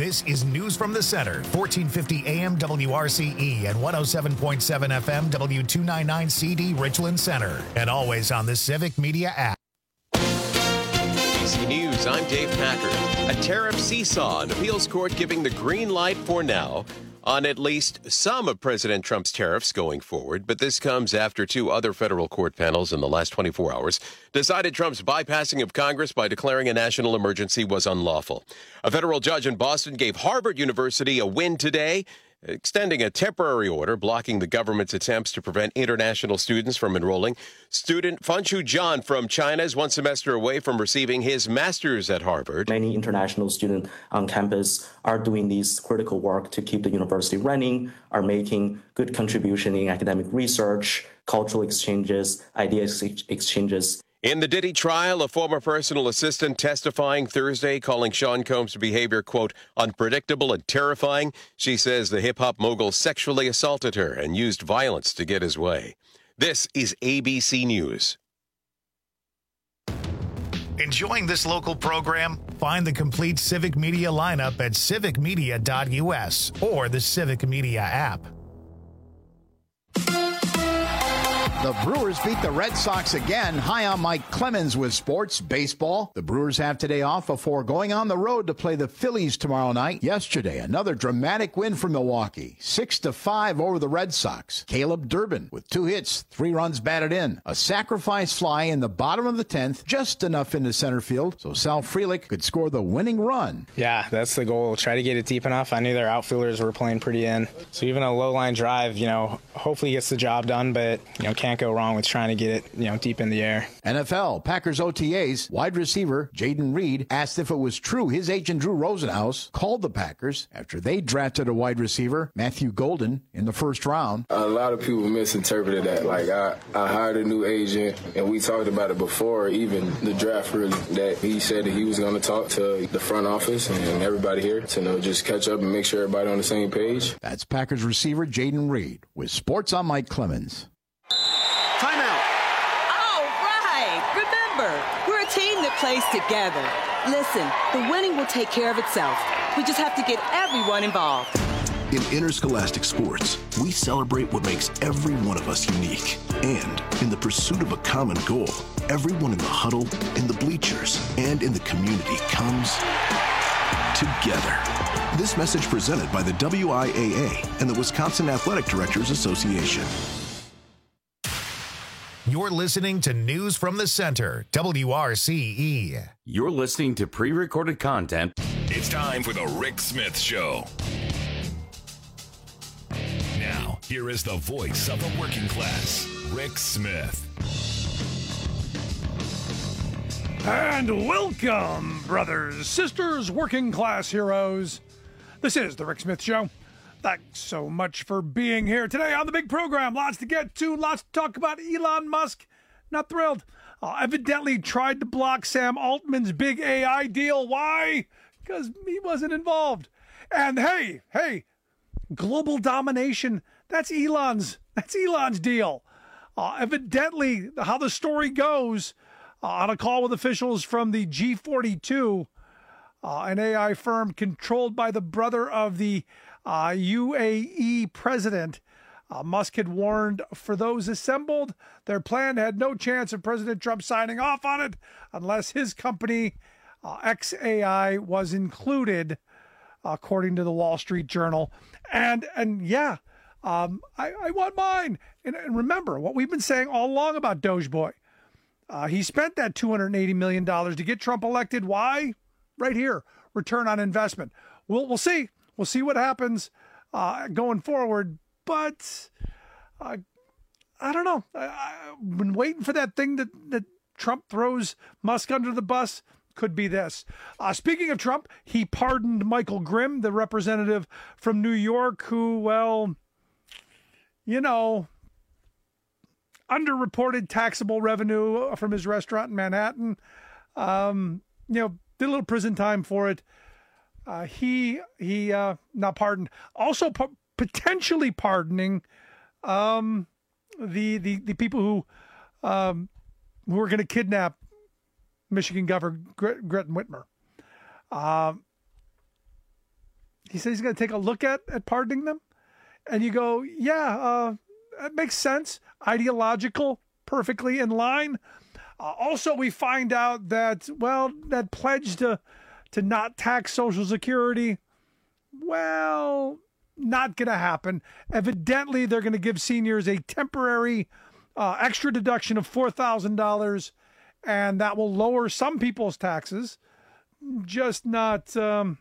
This is News from the Center, 1450 AM WRCE and 107.7 FM W299 CD Richland Center, and always on the Civic Media app. ABC News, I'm Dave Packer. A tariff seesaw, an appeals court giving the green light for now on at least some of President Trump's tariffs going forward. But this comes after two other federal court panels in the last 24 hours decided Trump's bypassing of Congress by declaring a national emergency was unlawful. A federal judge in Boston gave Harvard University a win today, extending a temporary order blocking the government's attempts to prevent international students from enrolling. Student Fanshu John from China is one semester away from receiving his master's at Harvard. Many international students on campus are doing this critical work to keep the university running, are making good contribution in academic research, cultural exchanges, idea exchanges. In the Diddy trial, a former personal assistant testifying Thursday, calling Sean Combs' behavior, quote, unpredictable and terrifying. She says the hip-hop mogul sexually assaulted her and used violence to get his way. This is ABC News. Enjoying this local program? Find the complete Civic Media lineup at civicmedia.us or the Civic Media app. The Brewers beat the Red Sox again. Hi, I'm Mike Clemens with Sports Baseball. The Brewers have today off before going on the road to play the Phillies tomorrow night. Yesterday, another dramatic win for Milwaukee, 6-5 over the Red Sox. Caleb Durbin with 2 hits, 3 runs batted in. A sacrifice fly in the bottom of the 10th, just enough into center field, so Sal Frelick could score the winning run. Yeah, that's the goal. Try to get it deep enough. I knew their outfielders were playing pretty in. So even a low line drive, hopefully gets the job done, but, can't go wrong with trying to get it, deep in the air. NFL, Packers OTAs, wide receiver Jaden Reed asked if it was true his agent Drew Rosenhaus called the Packers after they drafted a wide receiver, Matthew Golden, in the first round. A lot of people misinterpreted that. Like, I hired a new agent, and we talked about it before even the draft, really, that he said that he was going to talk to the front office and everybody here to just catch up and make sure everybody on the same page. That's Packers receiver Jaden Reed with Sports on Mike Clemens. Timeout. All right. Remember, we're a team that plays together. Listen, the winning will take care of itself. We just have to get everyone involved. In interscholastic sports, we celebrate what makes every one of us unique. And in the pursuit of a common goal, everyone in the huddle, in the bleachers, and in the community comes together. This message presented by the WIAA and the Wisconsin Athletic Directors Association. You're listening to News from the Center, WRCE. You're listening to pre-recorded content. It's time for the Rick Smith Show. Now, here is the voice of the working class, Rick Smith. And welcome, brothers, sisters, working class heroes. This is the Rick Smith Show. Thanks so much for being here today on the big program. Lots to get to, lots to talk about. Elon Musk, not thrilled. Evidently tried to block Sam Altman's big AI deal. Why? Because he wasn't involved. And hey, global domination, that's Elon's deal. Evidently, how the story goes, on a call with officials from the G42, an AI firm controlled by the brother of the UAE president, Musk had warned for those assembled, their plan had no chance of President Trump signing off on it unless his company, XAI, was included, according to the Wall Street Journal. And yeah, I want mine. And remember what we've been saying all along about Dogeboy. He spent that $280 million to get Trump elected. Why? Right here, return on investment. We'll see. We'll see what happens going forward. But I don't know. I've been waiting for that thing that Trump throws Musk under the bus. Could be this. Speaking of Trump, he pardoned Michael Grimm, the representative from New York, who, underreported taxable revenue from his restaurant in Manhattan. Did a little prison time for it. He not pardoned. Also potentially pardoning the people who are going to kidnap Michigan Governor Gretchen Whitmer. he said he's going to take a look at pardoning them. And you go, yeah, that makes sense. Ideological, perfectly in line. Also, we find out that, well, that pledge to not tax Social Security, well, not going to happen. Evidently, they're going to give seniors a temporary extra deduction of $4,000, and that will lower some people's taxes, just not all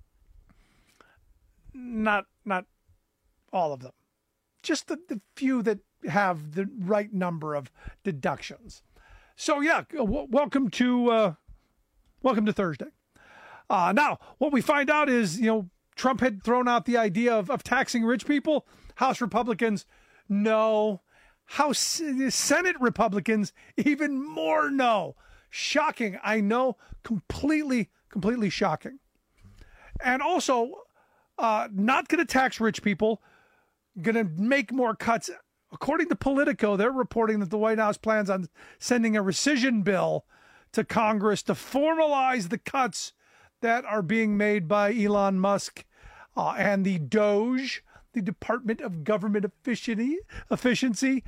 of them. Just the few that have the right number of deductions. So yeah, welcome to Thursday. Now, what we find out is, Trump had thrown out the idea of taxing rich people. House Republicans, no. Senate Republicans, even more no. Shocking, I know, completely shocking. And also, not going to tax rich people, going to make more cuts. According to Politico, they're reporting that the White House plans on sending a rescission bill to Congress to formalize the cuts that are being made by Elon Musk and the DOGE, the Department of Government Efficiency.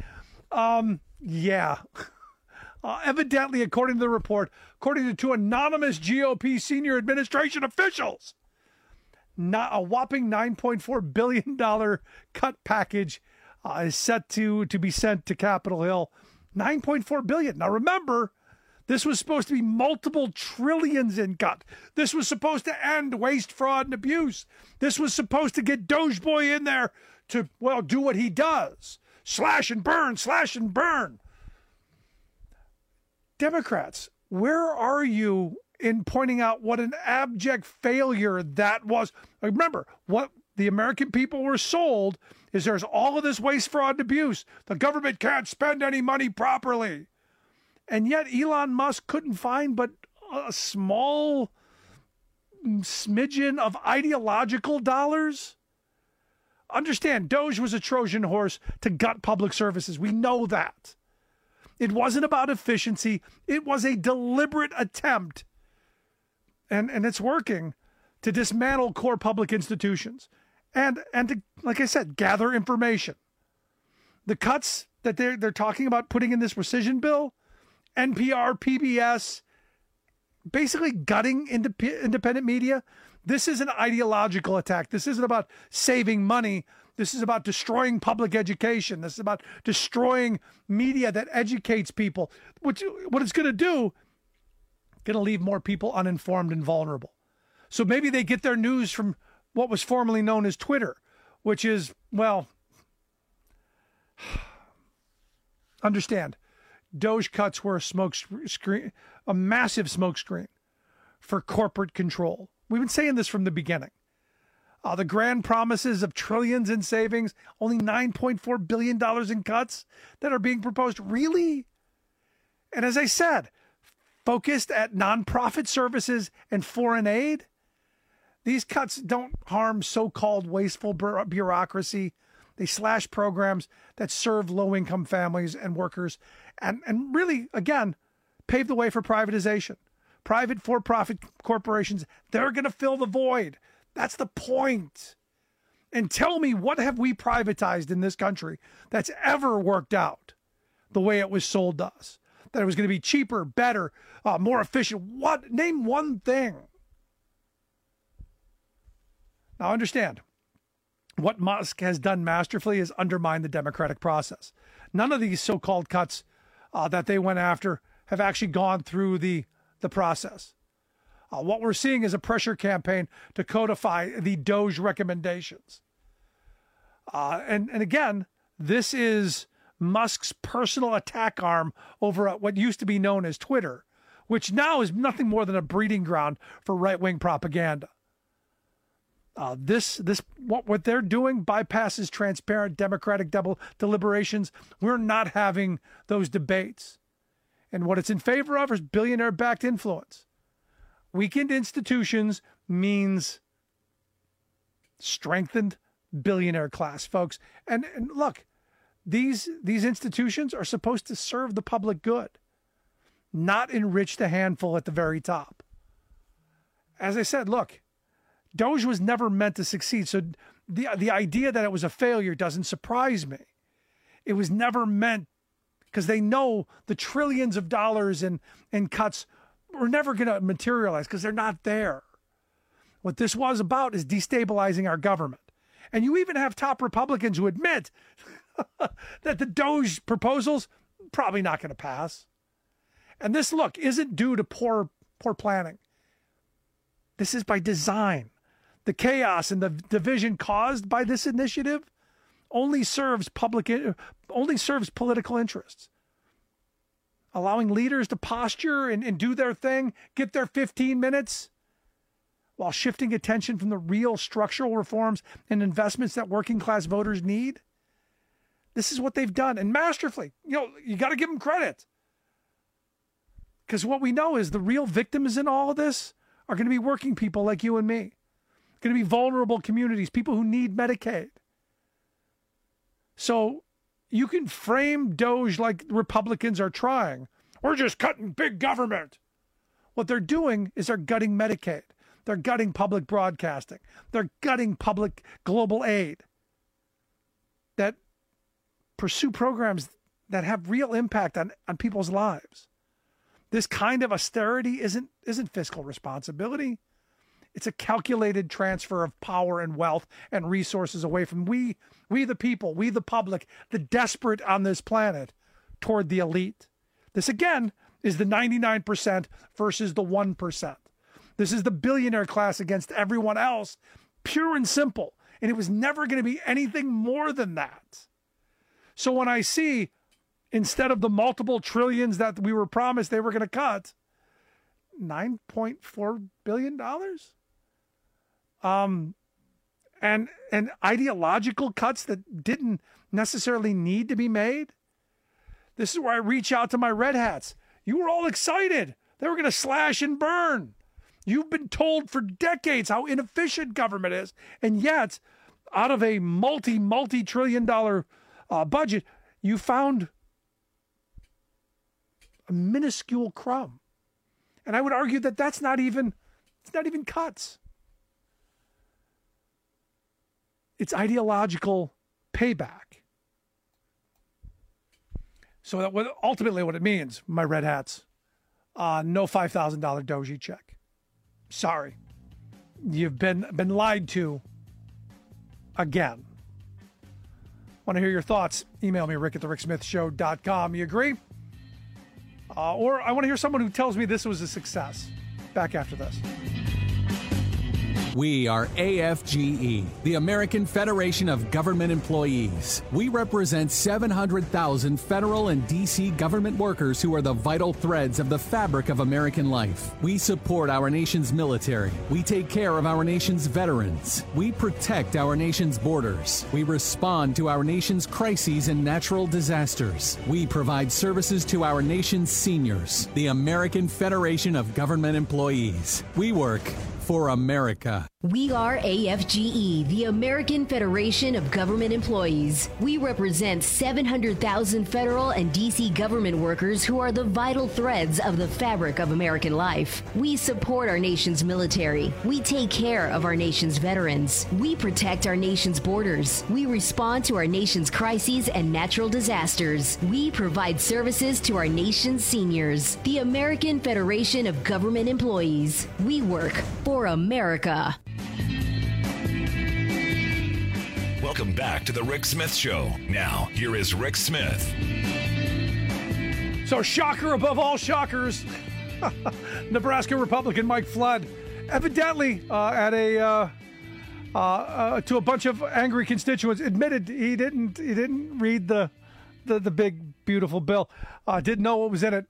Evidently, according to the report, according to two anonymous GOP senior administration officials, not a whopping $9.4 billion cut package is set to be sent to Capitol Hill. $9.4 billion. Now remember, this was supposed to be multiple trillions in cut. This was supposed to end waste, fraud, and abuse. This was supposed to get Doge Boy in there to, well, do what he does. Slash and burn, slash and burn. Democrats, where are you in pointing out what an abject failure that was? Remember, what the American people were sold is there's all of this waste, fraud, and abuse. The government can't spend any money properly. And yet Elon Musk couldn't find but a small smidgen of ideological dollars. Understand, Doge was a Trojan horse to gut public services. We know that. It wasn't about efficiency. It was a deliberate attempt, and it's working, to dismantle core public institutions and to, like I said, gather information. The cuts that they're talking about putting in this rescission bill, NPR, PBS, basically gutting independent media. This is an ideological attack. This isn't about saving money. This is about destroying public education. This is about destroying media that educates people. What it's going to do, going to leave more people uninformed and vulnerable. So maybe they get their news from what was formerly known as Twitter, which is, well, understand, Doge cuts were a massive smokescreen for corporate control. We've been saying this from the beginning. The grand promises of trillions in savings, only $9.4 billion in cuts that are being proposed. Really? And as I said, focused at nonprofit services and foreign aid. These cuts don't harm so-called wasteful bureaucracy. They slash programs that serve low-income families and workers and really, again, pave the way for privatization. Private for-profit corporations, they're going to fill the void. That's the point. And tell me, what have we privatized in this country that's ever worked out the way it was sold to us? That it was going to be cheaper, better, more efficient. What? Name one thing. Now understand, what Musk has done masterfully is undermine the democratic process. None of these so-called cuts that they went after have actually gone through the process. What we're seeing is a pressure campaign to codify the Doge recommendations. And again, this is Musk's personal attack arm over what used to be known as Twitter, which now is nothing more than a breeding ground for right-wing propaganda. What they're doing bypasses transparent democratic deliberations. We're not having those debates. And what it's in favor of is billionaire-backed influence. Weakened institutions means strengthened billionaire class, folks. And look, these institutions are supposed to serve the public good, not enrich the handful at the very top. As I said, look, Doge was never meant to succeed. So the idea that it was a failure doesn't surprise me. It was never meant, because they know the trillions of dollars in cuts were never going to materialize because they're not there. What this was about is destabilizing our government. And you even have top Republicans who admit that the Doge proposals probably not going to pass. And this, look, isn't due to poor planning. This is by design. The chaos and the division caused by this initiative only serves political interests. Allowing leaders to posture and do their thing, get their 15 minutes, while shifting attention from the real structural reforms and investments that working class voters need. This is what they've done, and masterfully. You got to give them credit. Because what we know is the real victims in all of this are going to be working people like you and me. Going to be vulnerable communities, people who need Medicaid. So you can frame Doge like Republicans are trying. We're just cutting big government. What they're doing is they're gutting Medicaid. They're gutting public broadcasting. They're gutting public global aid that pursue programs that have real impact on people's lives. This kind of austerity isn't fiscal responsibility. It's a calculated transfer of power and wealth and resources away from we the people, we the public, the desperate on this planet, toward the elite. This, again, is the 99% versus the 1%. This is the billionaire class against everyone else, pure and simple. And it was never going to be anything more than that. So when I see, instead of the multiple trillions that we were promised they were going to cut, $9.4 billion? And ideological cuts that didn't necessarily need to be made. This is where I reach out to my red hats. You were all excited. They were going to slash and burn. You've been told for decades how inefficient government is. And yet, out of a multi-trillion dollar budget, you found a minuscule crumb. And I would argue that it's not even cuts. It's ideological payback. So that ultimately what it means, my red hats, no $5,000 Doge check. Sorry. You've been lied to again. Want to hear your thoughts? Email me, rick@thericksmithshow.com. You agree? Or I want to hear someone who tells me this was a success. Back after this. We are AFGE, the American Federation of Government Employees. We represent 700,000 federal and D.C. government workers who are the vital threads of the fabric of American life. We support our nation's military. We take care of our nation's veterans. We protect our nation's borders. We respond to our nation's crises and natural disasters. We provide services to our nation's seniors. The American Federation of Government Employees. We work for America. We are AFGE, the American Federation of Government Employees. We represent 700,000 federal and D.C. government workers who are the vital threads of the fabric of American life. We support our nation's military. We take care of our nation's veterans. We protect our nation's borders. We respond to our nation's crises and natural disasters. We provide services to our nation's seniors. The American Federation of Government Employees. We work for America. Welcome back to the Rick Smith Show. Now, here is Rick Smith. So, shocker above all shockers, Nebraska Republican Mike Flood, evidently to a bunch of angry constituents, admitted he didn't read the big beautiful bill, didn't know what was in it.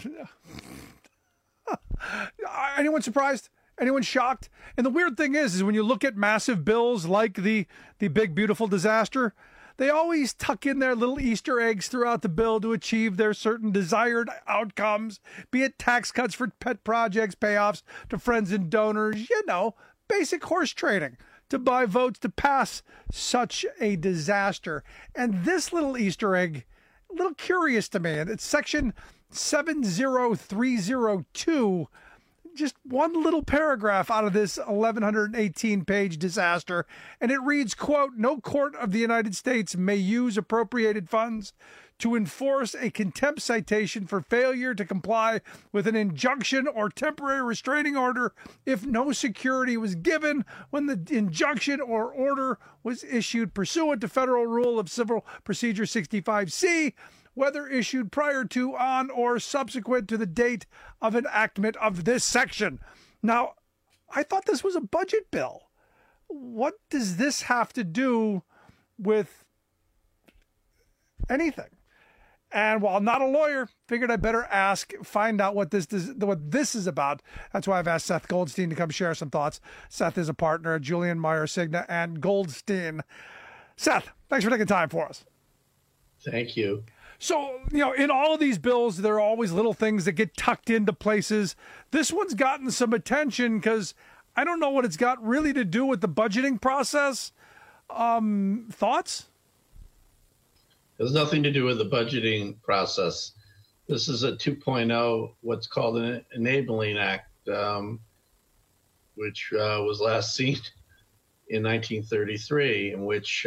Anyone surprised? Anyone shocked? And the weird thing is when you look at massive bills like the big, beautiful disaster, they always tuck in their little Easter eggs throughout the bill to achieve their certain desired outcomes, be it tax cuts for pet projects, payoffs to friends and donors, basic horse trading to buy votes to pass such a disaster. And this little Easter egg, a little curious to me, and it's section 70302, just one little paragraph out of this 1,118-page disaster, and it reads, quote, "No court of the United States may use appropriated funds to enforce a contempt citation for failure to comply with an injunction or temporary restraining order if no security was given when the injunction or order was issued pursuant to Federal Rule of Civil Procedure 65C, whether issued prior to, on, or subsequent to the date of enactment of this section." Now, I thought this was a budget bill. What does this have to do with anything? And while I'm not a lawyer, figured I better find out what this is about. That's why I've asked Seth Goldstein to come share some thoughts. Seth is a partner at Julian Meyer Cigna and Goldstein. Seth, thanks for taking time for us. Thank you. So, in all of these bills, there are always little things that get tucked into places. This one's gotten some attention because I don't know what it's got really to do with the budgeting process. Thoughts? It has nothing to do with the budgeting process. This is a 2.0, what's called an Enabling Act, which was last seen in 1933, in which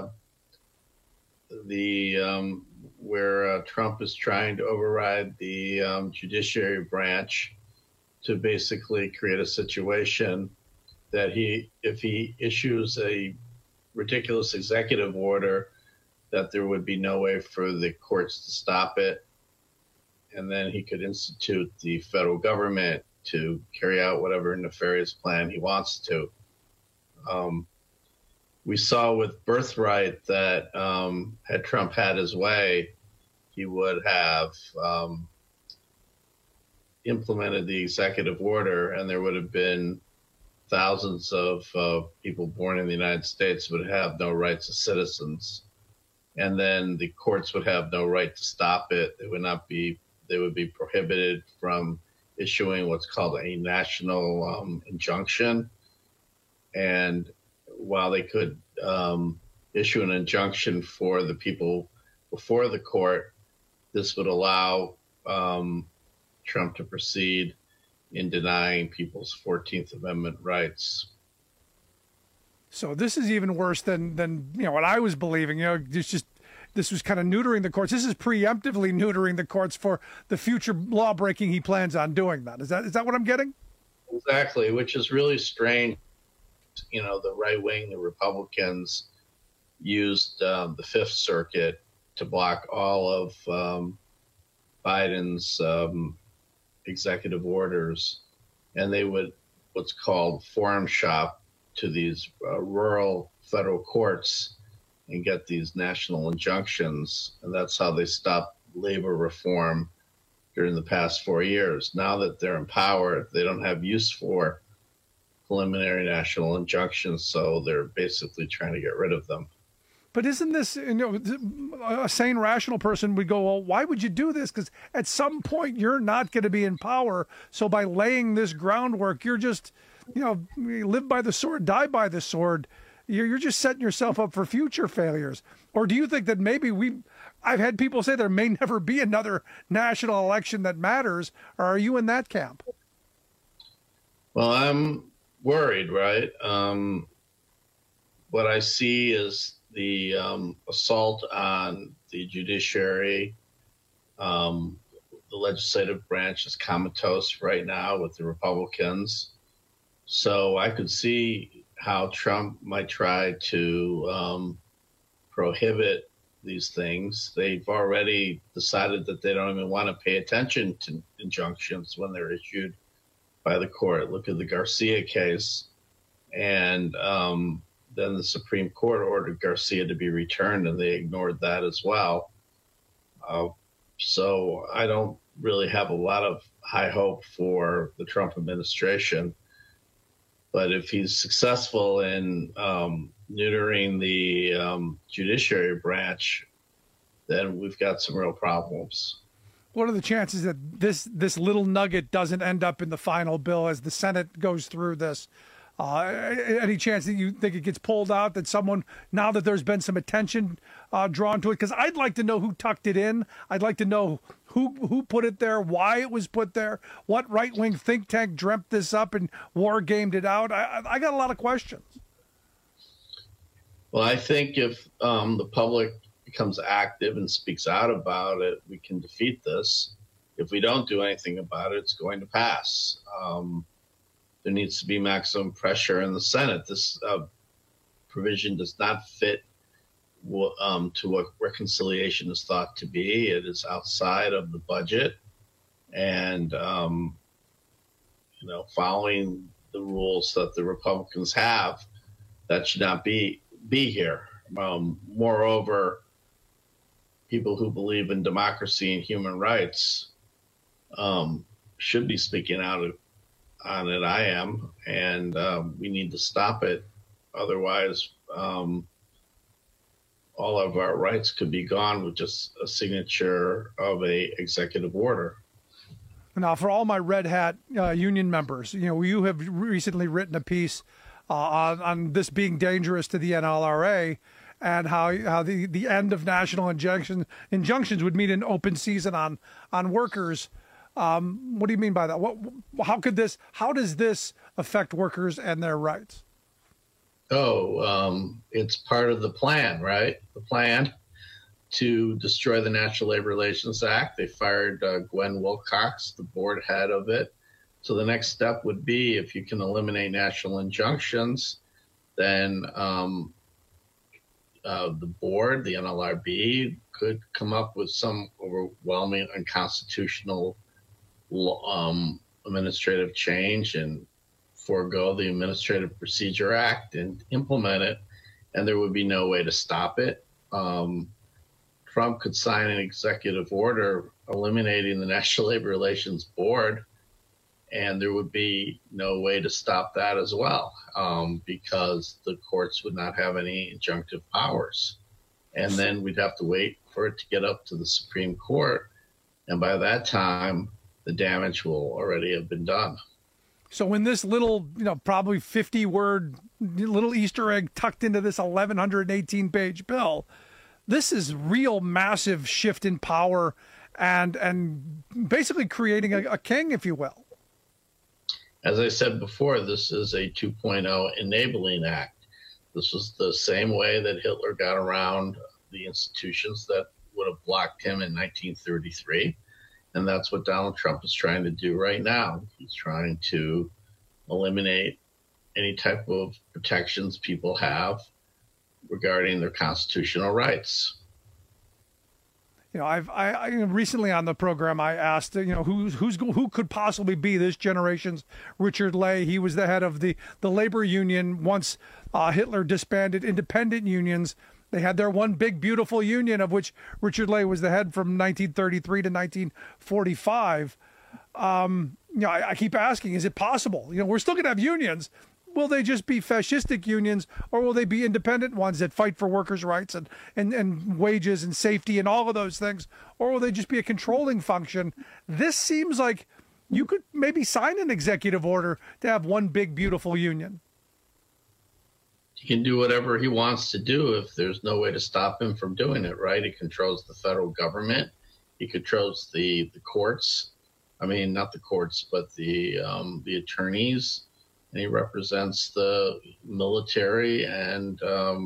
where Trump is trying to override the judiciary branch to basically create a situation that if he issues a ridiculous executive order, that there would be no way for the courts to stop it. And then he could institute the federal government to carry out whatever nefarious plan he wants to. We saw with Birthright that had Trump had his way, he would have implemented the executive order, and there would have been thousands of people born in the United States would have no rights as citizens. And then the courts would have no right to stop it. They would be prohibited from issuing what's called a national injunction. And while they could issue an injunction for the people before the court, this would allow Trump to proceed in denying people's 14th Amendment rights. So this is even worse than what I was believing. This was kind of neutering the courts. This is preemptively neutering the courts for the future law breaking he plans on doing. Is that what I'm getting? Exactly, which is really strange. The right wing, the Republicans, used the Fifth Circuit to block all of Biden's executive orders, and they would what's called forum shop to these rural federal courts and get these national injunctions. And that's how they stopped labor reform during the past 4 years. Now that they're in power, they don't have use for preliminary national injunctions, so they're basically trying to get rid of them. But isn't this, a sane, rational person would go, well, why would you do this? Because at some point you're not going to be in power. So by laying this groundwork, you're just, live by the sword, die by the sword. You're just setting yourself up for future failures. Or do you think that maybe I've had people say there may never be another national election that matters. Or are you in that camp? Well, I'm worried, right? What I see is the assault on the judiciary. The legislative branch is comatose right now with the Republicans. So I could see how Trump might try to prohibit these things. They've already decided that they don't even want to pay attention to injunctions when they're issued by the court. Look at the Garcia case. And then the Supreme Court ordered Garcia to be returned, and they ignored that as well. So I don't really have a lot of high hope for the Trump administration. But if he's successful in neutering the judiciary branch, then we've got some real problems. What are the chances that this little nugget doesn't end up in the final bill as the Senate goes through this? Any chance that you think it gets pulled out, that someone, now that there's been some attention drawn to it? Because I'd like to know who tucked it in. I'd like to know who put it there, why it was put there, what right-wing think tank dreamt this up and war gamed it out. I got a lot of questions. Well, I think if the public becomes active and speaks out about it, we can defeat this. If we don't do anything about it, it's going to pass. There needs to be maximum pressure in the Senate. This provision does not fit to what reconciliation is thought to be. It is outside of the budget, and following the rules that the Republicans have, that should not be here. Moreover, people who believe in democracy and human rights should be speaking out on it. I am, and we need to stop it. Otherwise, all of our rights could be gone with just a signature of a executive order. Now, for all my red hat union members, you have recently written a piece on this being dangerous to the NLRA and how the end of national injunctions would mean an open season on workers. What do you mean by that? How does this affect workers and their rights? It's part of the plan, right? The plan to destroy the National Labor Relations Act. They fired Gwen Wilcox, the board head of it. So the next step would be, if you can eliminate national injunctions, then the board, the NLRB, could come up with some overwhelming unconstitutional administrative change and forego the Administrative Procedure Act and implement it, and there would be no way to stop it. Trump could sign an executive order eliminating the National Labor Relations Board, and there would be no way to stop that as well, because the courts would not have any injunctive powers. And then we'd have to wait for it to get up to the Supreme Court, and by that time, the damage will already have been done. So in this little, probably 50-word little Easter egg tucked into this 1,118-page bill, this is real massive shift in power and basically creating a king, if you will. As I said before, this is a 2.0 enabling act. This was the same way that Hitler got around the institutions that would have blocked him in 1933. And that's what Donald Trump is trying to do right now. He's trying to eliminate any type of protections people have regarding their constitutional rights. I recently on the program I asked, who could possibly be this generation's Richard Ley. He was the head of the labor union once Hitler disbanded independent unions. They had their one big, beautiful union, of which Richard Ley was the head from 1933 to 1945. I keep asking, is it possible? We're still going to have unions. Will they just be fascistic unions, or will they be independent ones that fight for workers' rights and wages and safety and all of those things? Or will they just be a controlling function? This seems like you could maybe sign an executive order to have one big, beautiful union. He can do whatever he wants to do if there's no way to stop him from doing it, right? He controls the federal government. He controls the courts. I mean, not the courts, but the attorneys. And he represents the military. And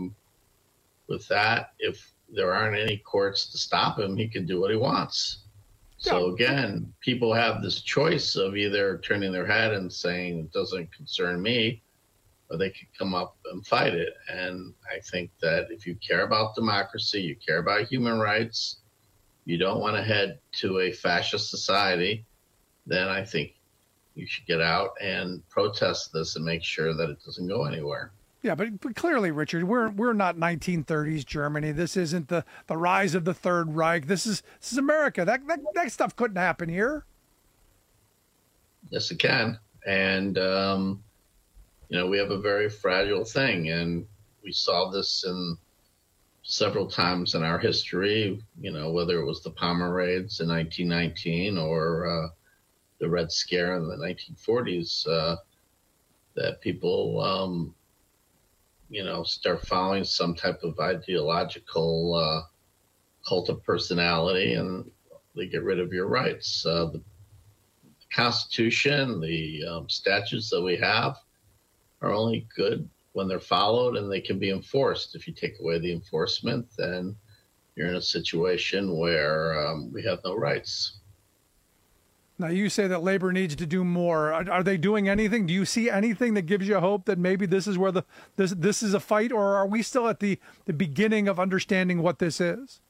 with that, if there aren't any courts to stop him, he can do what he wants. So again, people have this choice of either turning their head and saying it doesn't concern me, or they could come up and fight it. And I think that if you care about democracy, you care about human rights, you don't want to head to a fascist society, then I think you should get out and protest this and make sure that it doesn't go anywhere. Yeah, but clearly, Richard, we're not 1930s Germany. This isn't the rise of the Third Reich. This is America. That stuff couldn't happen here. Yes, it can. And we have a very fragile thing, and we saw this in several times in our history. Whether it was the Palmer raids in 1919 or the Red Scare in the 1940s, that people, start following some type of ideological cult of personality, and they get rid of your rights. The Constitution, the statutes that we have are only good when they're followed and they can be enforced. If you take away the enforcement, then you're in a situation where we have no rights. Now, you say that labor needs to do more. Are they doing anything? Do you see anything that gives you hope that maybe this is where this is a fight, or are we still at the beginning of understanding what this is?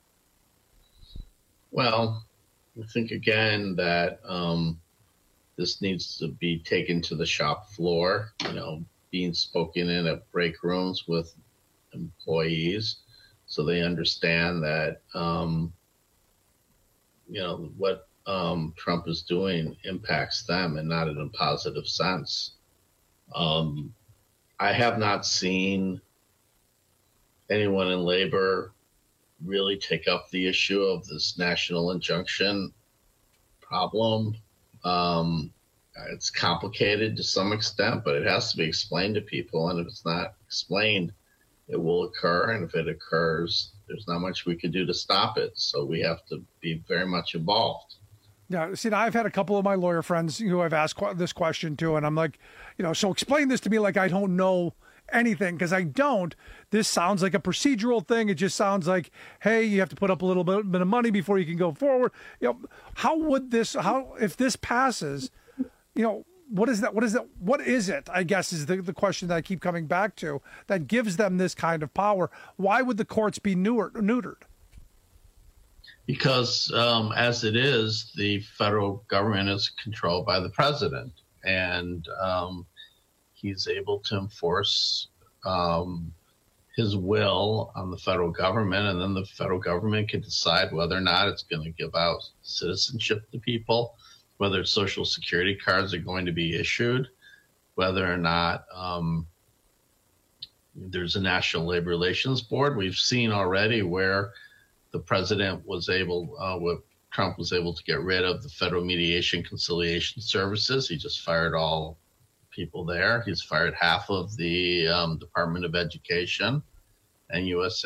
Well, I think again that this needs to be taken to the shop floor, being spoken in at break rooms with employees so they understand that, what Trump is doing impacts them and not in a positive sense. I have not seen anyone in labor really take up the issue of this national injunction problem. It's complicated to some extent, but it has to be explained to people. And if it's not explained, it will occur. And if it occurs, there's not much we can do to stop it. So we have to be very much involved. Yeah, see, I've had a couple of my lawyer friends who I've asked this question to, and I'm like, so explain this to me like I don't know anything, because I don't. This sounds like a procedural thing. It just sounds like, hey, you have to put up a little bit of money before you can go forward. If this passes, what is that? What is it? I guess is the question that I keep coming back to that gives them this kind of power. Why would the courts be neutered? Because as it is, the federal government is controlled by the president, and he's able to enforce his will on the federal government, and then the federal government can decide whether or not it's going to give out citizenship to people, whether Social Security cards are going to be issued, whether or not there's a National Labor Relations Board. We've seen already where the president was able, Trump was able to get rid of the Federal Mediation Conciliation Services. He just fired all people there. He's fired half of the Department of Education and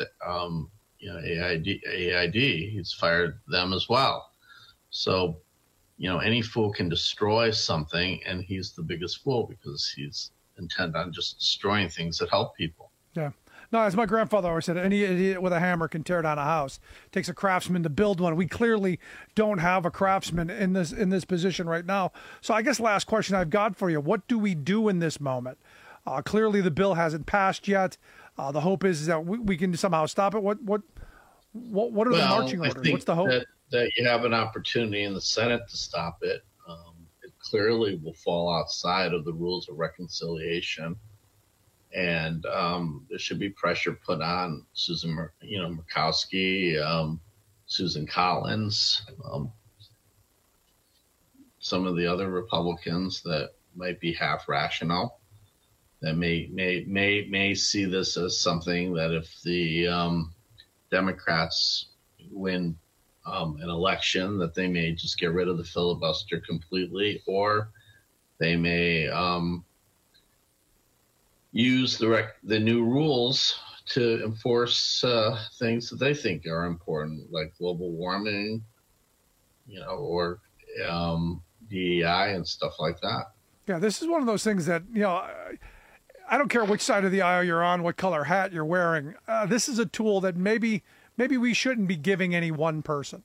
AID. He's fired them as well. So, any fool can destroy something, and he's the biggest fool because he's intent on just destroying things that help people. Yeah. No, as my grandfather always said, any idiot with a hammer can tear down a house. It takes a craftsman to build one. We clearly don't have a craftsman in this position right now. So I guess last question I've got for you, what do we do in this moment? Clearly the bill hasn't passed yet. The hope is that we can somehow stop it. What are the marching orders? What's the hope? That you have an opportunity in the Senate to stop it. It clearly will fall outside of the rules of reconciliation. And there should be pressure put on Susan, Murkowski, Susan Collins, some of the other Republicans that might be half rational, that may see this as something that if the Democrats win an election, that they may just get rid of the filibuster completely, or they may use the new rules to enforce things that they think are important, like global warming, or DEI and stuff like that. Yeah, this is one of those things that, I don't care which side of the aisle you're on, what color hat you're wearing. This is a tool that maybe we shouldn't be giving any one person.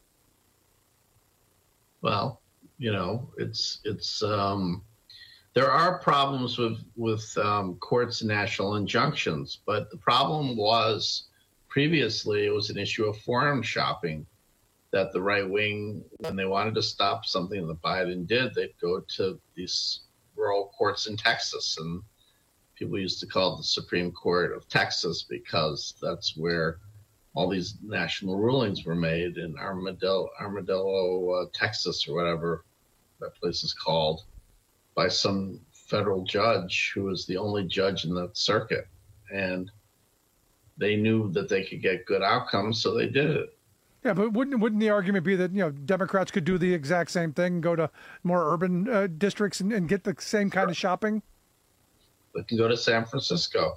Well, it's there are problems with courts and national injunctions, but the problem was previously it was an issue of forum shopping, that the right wing, when they wanted to stop something that Biden did, they'd go to these rural courts in Texas, and people used to call it the Supreme Court of Texas because that's where all these national rulings were made in Armadillo, Texas, or whatever that place is called, by some federal judge who was the only judge in the circuit. And they knew that they could get good outcomes, so they did it. Yeah, but wouldn't the argument be that, Democrats could do the exact same thing, go to more urban districts and get the same kind of shopping? They can go to San Francisco.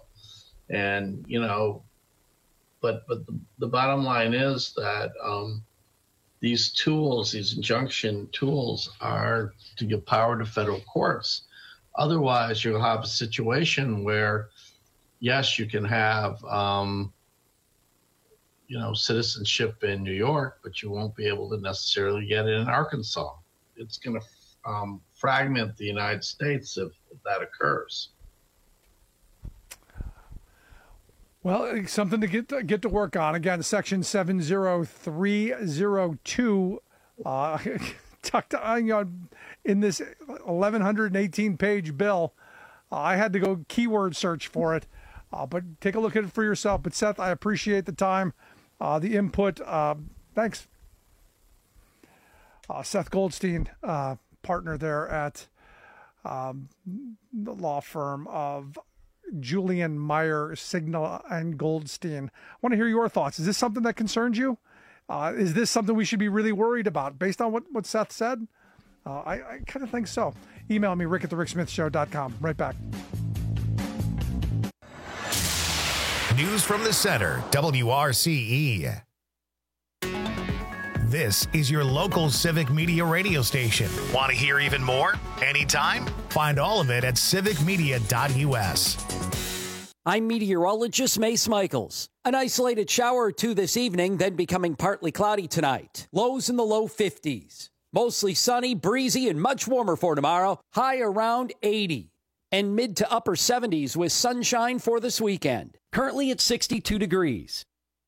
And, but the bottom line is that these tools, these injunction tools, are to give power to federal courts. Otherwise, you'll have a situation where, yes, you can have, citizenship in New York, but you won't be able to necessarily get it in Arkansas. It's going to fragment the United States if that occurs. Well, something to get to work on. Again, Section 70302, tucked in this 1,118-page bill. I had to go keyword search for it, but take a look at it for yourself. But Seth, I appreciate the time, the input. Thanks. Seth Goldstein, partner there at the law firm of Julian Meyer, Signal, and Goldstein. I want to hear your thoughts. Is this something that concerns you? Is this something we should be really worried about based on what Seth said? I kind of think so. Email me, rick@thericksmithshow.com. Right back. News from the center, WRCE. This is your local civic media radio station. Want to hear even more? Anytime? Find all of it at civicmedia.us. I'm meteorologist Mace Michaels. An isolated shower or two this evening, then becoming partly cloudy tonight. Lows in the low 50s. Mostly sunny, breezy, and much warmer for tomorrow. High around 80. And mid to upper 70s with sunshine for this weekend. Currently at 62 degrees.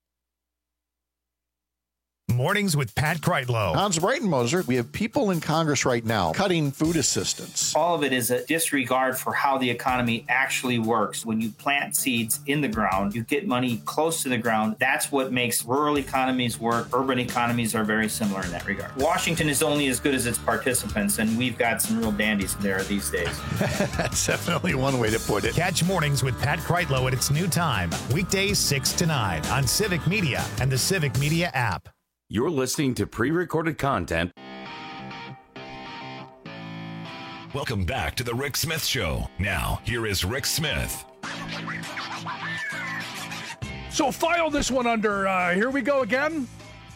Mornings with Pat Kreitlow. Hans Breitenmoser, we have people in Congress right now cutting food assistance. All of it is a disregard for how the economy actually works. When you plant seeds in the ground, you get money close to the ground. That's what makes rural economies work. Urban economies are very similar in that regard. Washington is only as good as its participants, and we've got some real dandies there these days. That's definitely one way to put it. Catch Mornings with Pat Kreitlow at its new time, weekdays 6 to 9 on Civic Media and the Civic Media app. You're listening to pre-recorded content. Welcome back to the Rick Smith Show. Now, here is Rick Smith. So file this one under, here we go again.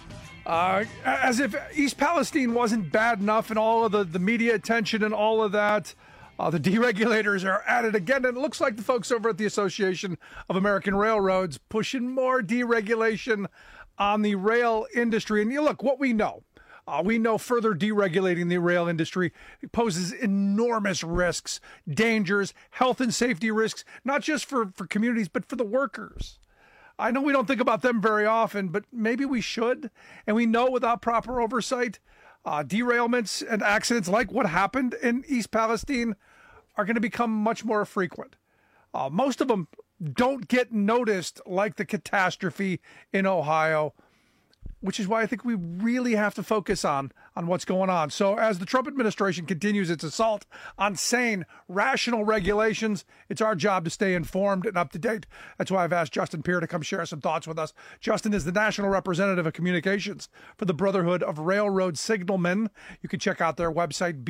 As if East Palestine wasn't bad enough and all of the media attention and all of that, the deregulators are at it again. And it looks like the folks over at the Association of American Railroads pushing more deregulation on the rail industry. And you look, what we know further deregulating the rail industry poses enormous risks, dangers, health and safety risks, not just for communities, but for the workers. I know we don't think about them very often, but maybe we should. And we know without proper oversight, derailments and accidents like what happened in East Palestine are going to become much more frequent. Most of them don't get noticed like the catastrophe in Ohio, which is why I think we really have to focus on what's going on. So as the Trump administration continues its assault on sane, rational regulations, it's our job to stay informed and up to date. That's why I've asked Justin Peer to come share some thoughts with us. Justin is the National Representative of Communications for the Brotherhood of Railroad Signalmen. You can check out their website,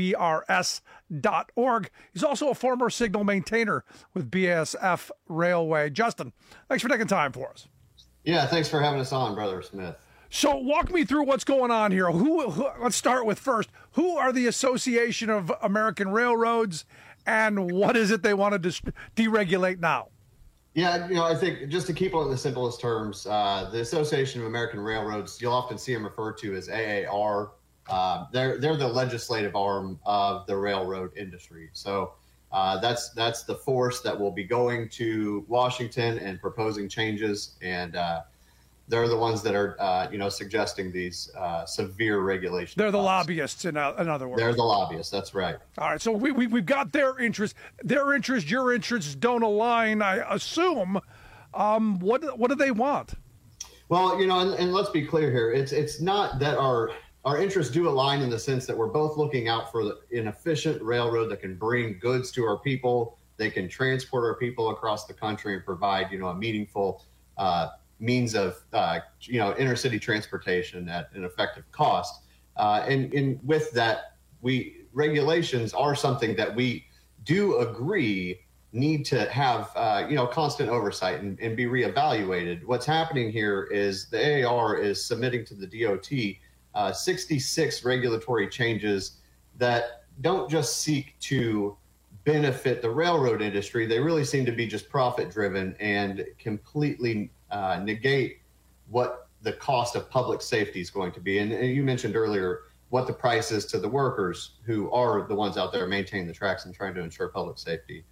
brs.org. He's also a former signal maintainer with BASF Railway. Justin, thanks for taking time for us. Yeah, thanks for having us on, Brother Smith. So walk me through what's going on here. Let's start with first. Who are the Association of American Railroads, and what is it they want to deregulate now? Yeah, I think just to keep it in the simplest terms, the Association of American Railroads, you'll often see them referred to as AAR. They're the legislative arm of the railroad industry. So that's the force that will be going to Washington and proposing changes, and they're the ones that are, suggesting these severe regulations. They're the lobbyists, in other words. They're the lobbyists. That's right. All right. So we've got their interest. Their interest, your interests don't align, I assume. What do they want? Well, and let's be clear here. It's not that our interests do align in the sense that we're both looking out for an efficient railroad that can bring goods to our people. They can transport our people across the country and provide, a meaningful means of intercity transportation at an effective cost, and with that, regulations are something that we do agree need to have constant oversight and be reevaluated. What's happening here is the AAR is submitting to the DOT 66 regulatory changes that don't just seek to benefit the railroad industry. They really seem to be just profit driven and completely negate what the cost of public safety is going to be. And you mentioned earlier what the price is to the workers who are the ones out there maintaining the tracks and trying to ensure public safety.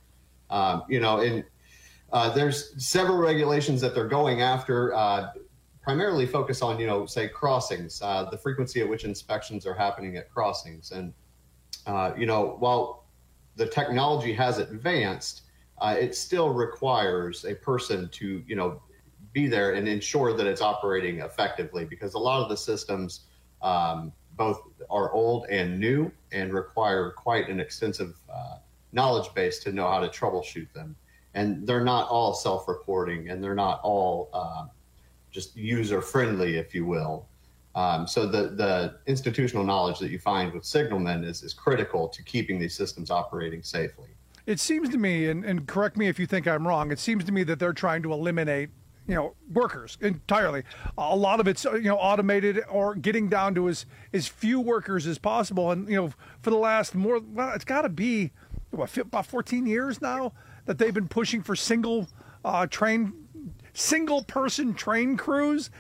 There's several regulations that they're going after, primarily focus on, say crossings, the frequency at which inspections are happening at crossings. And, while the technology has advanced, it still requires a person to, be there and ensure that it's operating effectively, because a lot of the systems both are old and new and require quite an extensive knowledge base to know how to troubleshoot them. And they're not all self-reporting, and they're not all just user-friendly, if you will. So the institutional knowledge that you find with signalmen is critical to keeping these systems operating safely. It seems to me, and correct me if you think I'm wrong, it seems to me that they're trying to eliminate workers entirely. A lot of it's, automated or getting down to as few workers as possible. And, for the last it's got to be about 14 years now that they've been pushing for single person train crews.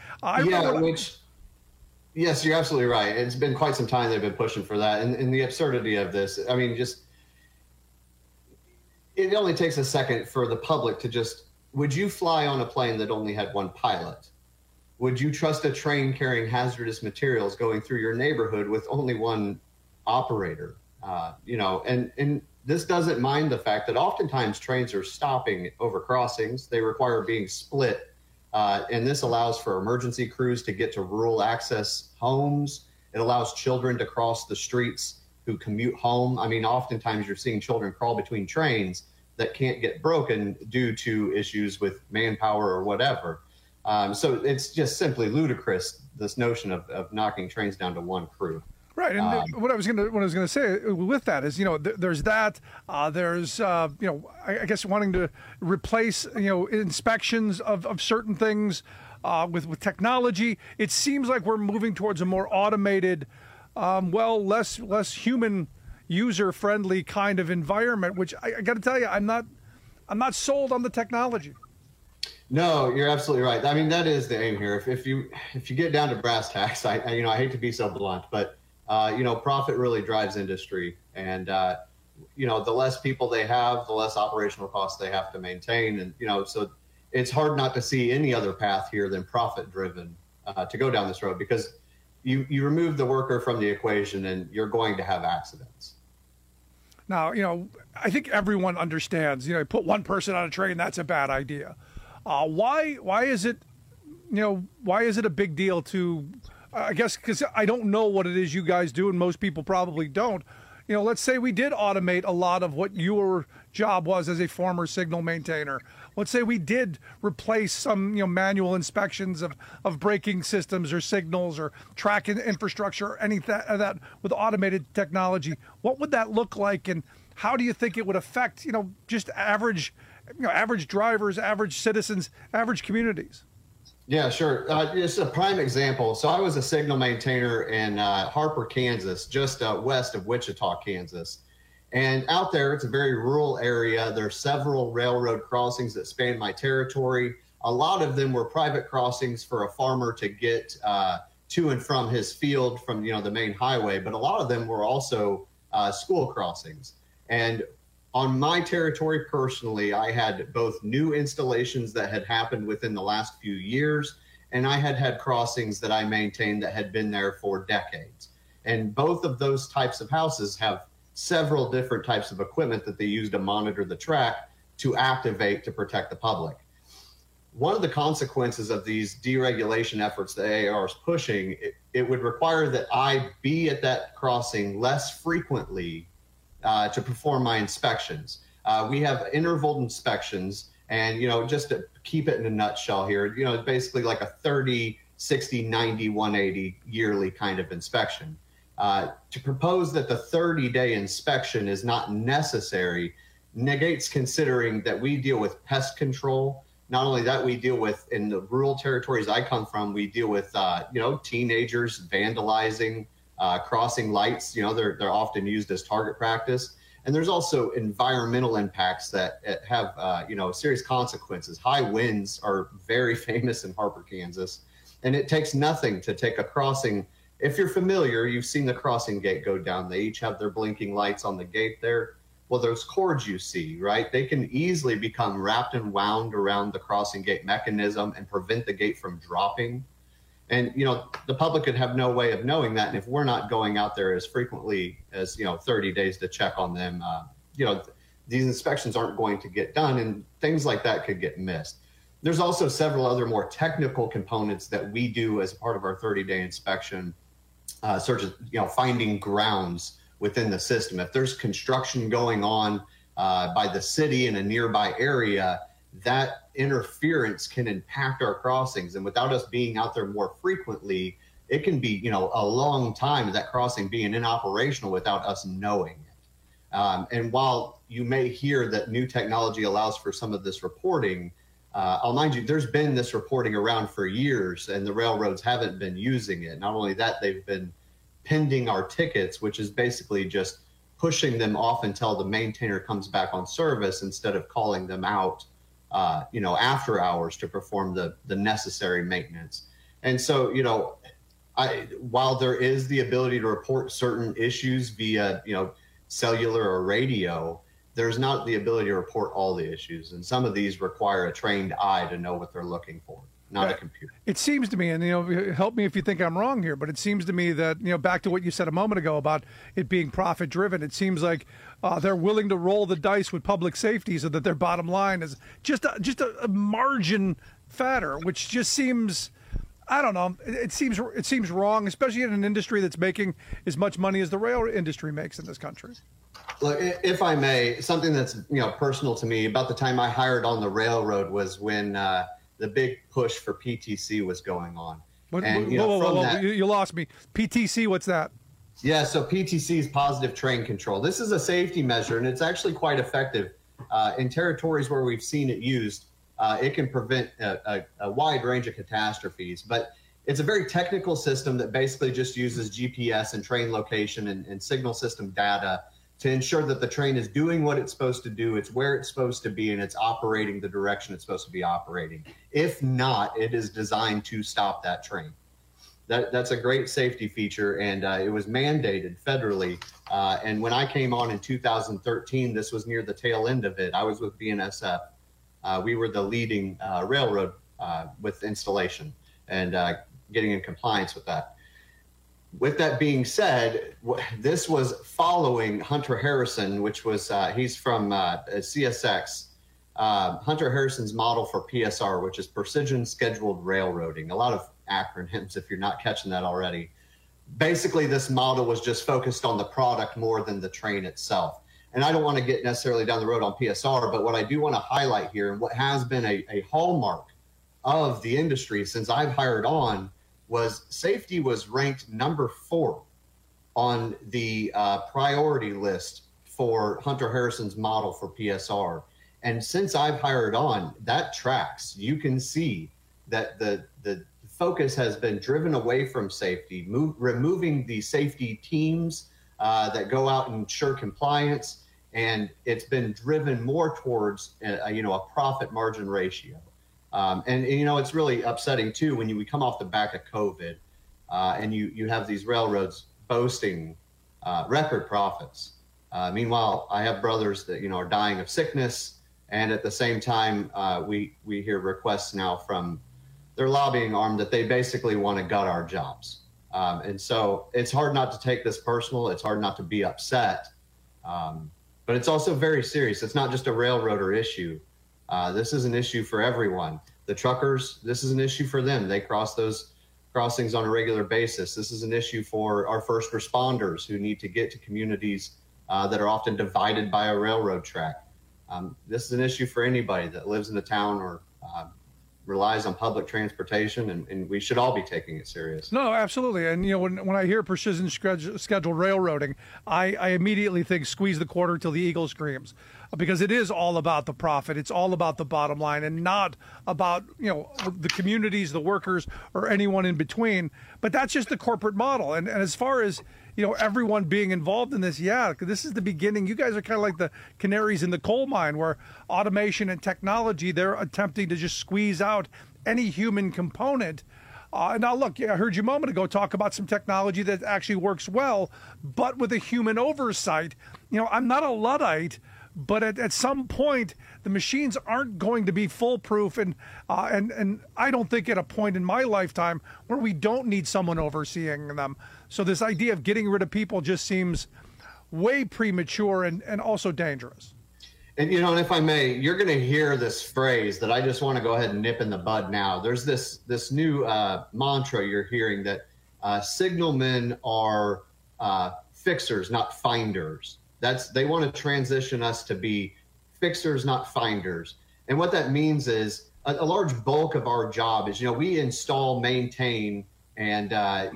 Yes, you're absolutely right. It's been quite some time they've been pushing for that. And the absurdity of this, it only takes a second for the public to would you fly on a plane that only had one pilot? Would you trust a train carrying hazardous materials going through your neighborhood with only one operator? And this doesn't mind the fact that oftentimes trains are stopping over crossings. They require being split. And this allows for emergency crews to get to rural access homes. It allows children to cross the streets who commute home. Oftentimes you're seeing children crawl between trains that can't get broken due to issues with manpower or whatever. So it's just simply ludicrous, this notion of knocking trains down to one crew. Right, and what I was going to say with that is, there's that. There's, I guess wanting to replace, inspections of certain things with technology. It seems like we're moving towards a more automated, less human, user-friendly kind of environment. Which I got to tell you, I'm not sold on the technology. No, you're absolutely right. That is the aim here. If you get down to brass tacks, I hate to be so blunt, but profit really drives industry, and the less people they have, the less operational costs they have to maintain, and so it's hard not to see any other path here than profit driven to go down this road, because you remove the worker from the equation and you're going to have accidents. Now, I think everyone understands, put one person on a train, that's a bad idea. Why is it a big deal to, I guess, because I don't know what it is you guys do, and most people probably don't. Let's say we did automate a lot of what your job was as a former signal maintainer. Let's say we did replace some, manual inspections of braking systems or signals or track infrastructure or any of that with automated technology. What would that look like, and how do you think it would affect, just average drivers, average citizens, average communities? Yeah, sure. Just a prime example. So I was a signal maintainer in Harper, Kansas, just west of Wichita, Kansas. And out there, it's a very rural area. There are several railroad crossings that span my territory. A lot of them were private crossings for a farmer to get to and from his field from, the main highway. But a lot of them were also school crossings. And on my territory personally, I had both new installations that had happened within the last few years, and I had crossings that I maintained that had been there for decades. And both of those types of houses have several different types of equipment that they use to monitor the track to activate to protect the public. One of the consequences of these deregulation efforts that AAR is pushing, it would require that I be at that crossing less frequently to perform my inspections. We have interval inspections, and, just to keep it in a nutshell here, it's basically like a 30, 60, 90, 180 yearly kind of inspection. To propose that the 30-day inspection is not necessary negates considering that we deal with pest control Not only that, we deal with, in the rural territories I come from, we deal with, teenagers vandalizing, crossing lights. They're often used as target practice. And there's also environmental impacts that have, serious consequences. High winds are very famous in Harper, Kansas, and it takes nothing to take a crossing. If you're familiar, you've seen the crossing gate go down. They each have their blinking lights on the gate there. Well, those cords you see, right? They can easily become wrapped and wound around the crossing gate mechanism and prevent the gate from dropping. And, the public could have no way of knowing that. And if we're not going out there as frequently as, 30 days to check on them, these inspections aren't going to get done, and things like that could get missed. There's also several other more technical components that we do as part of our 30-day inspection, such as, finding grounds within the system. If there's construction going on by the city in a nearby area, that interference can impact our crossings. And without us being out there more frequently, it can be, a long time, that crossing being inoperational without us knowing it. And while you may hear that new technology allows for some of this reporting, I'll mind you, there's been this reporting around for years, and the railroads haven't been using it. Not only that, they've been pending our tickets, which is basically just pushing them off until the maintainer comes back on service instead of calling them out after hours to perform the necessary maintenance. And so, while there is the ability to report certain issues via, cellular or radio, there's not the ability to report all the issues. And some of these require a trained eye to know what they're looking for, not a computer. It seems to me, and, help me if you think I'm wrong here, but it seems to me that, back to what you said a moment ago about it being profit driven, it seems like they're willing to roll the dice with public safety so that their bottom line is just a margin fatter, which just seems, I don't know, it seems wrong, especially in an industry that's making as much money as the rail industry makes in this country. Look, if I may, something that's personal to me, about the time I hired on the railroad was when the big push for PTC was going on. Whoa, you lost me. PTC, what's that? Yeah, so PTC is positive train control. This is a safety measure, and it's actually quite effective. In territories where we've seen it used, it can prevent a wide range of catastrophes. But it's a very technical system that basically just uses GPS and train location and signal system data to ensure that the train is doing what it's supposed to do, it's where it's supposed to be, and it's operating the direction it's supposed to be operating. If not, it is designed to stop that train. That's a great safety feature, and it was mandated federally. And when I came on in 2013, this was near the tail end of it. I was with BNSF. We were the leading railroad with installation and getting in compliance with that. With that being said, this was following Hunter Harrison, which was, he's from CSX. Hunter Harrison's model for PSR, which is Precision Scheduled Railroading. A lot of acronyms if you're not catching that already. Basically, this model was just focused on the product more than the train itself. And I don't want to get necessarily down the road on PSR, but what I do want to highlight here, and what has been a hallmark of the industry since I've hired on, was safety was ranked number 4 on the priority list for Hunter Harrison's model for PSR. And since I've hired on, that tracks. You can see that the focus has been driven away from safety, removing the safety teams that go out and ensure compliance, and it's been driven more towards a profit margin ratio. And it's really upsetting too when we come off the back of COVID and you have these railroads boasting record profits. Meanwhile, I have brothers that are dying of sickness, and at the same time, we hear requests now from their lobbying arm that they basically want to gut our jobs. And so it's hard not to take this personal. It's hard not to be upset. But it's also very serious. It's not just a railroader issue. This is an issue for everyone. The truckers, this is an issue for them. They cross those crossings on a regular basis. This is an issue for our first responders who need to get to communities that are often divided by a railroad track. This is an issue for anybody that lives in a town or relies on public transportation, and we should all be taking it serious. No, absolutely. And, when I hear precision scheduled railroading, I immediately think squeeze the quarter till the eagle screams. because it is all about the profit. It's all about the bottom line and not about, the communities, the workers, or anyone in between. But that's just the corporate model. And as far as, everyone being involved in this, this is the beginning. You guys are kind of like the canaries in the coal mine where automation and technology, they're attempting to just squeeze out any human component. Now, look, I heard you a moment ago talk about some technology that actually works well, but with a human oversight. I'm not a Luddite, but at some point, the machines aren't going to be foolproof. And I don't think at a point in my lifetime where we don't need someone overseeing them. So this idea of getting rid of people just seems way premature and also dangerous. And, and if I may, you're going to hear this phrase that I just want to go ahead and nip in the bud now. There's this new mantra you're hearing that signalmen are fixers, not finders. They want to transition us to be fixers, not finders. And what that means is a large bulk of our job is, we install, maintain, and,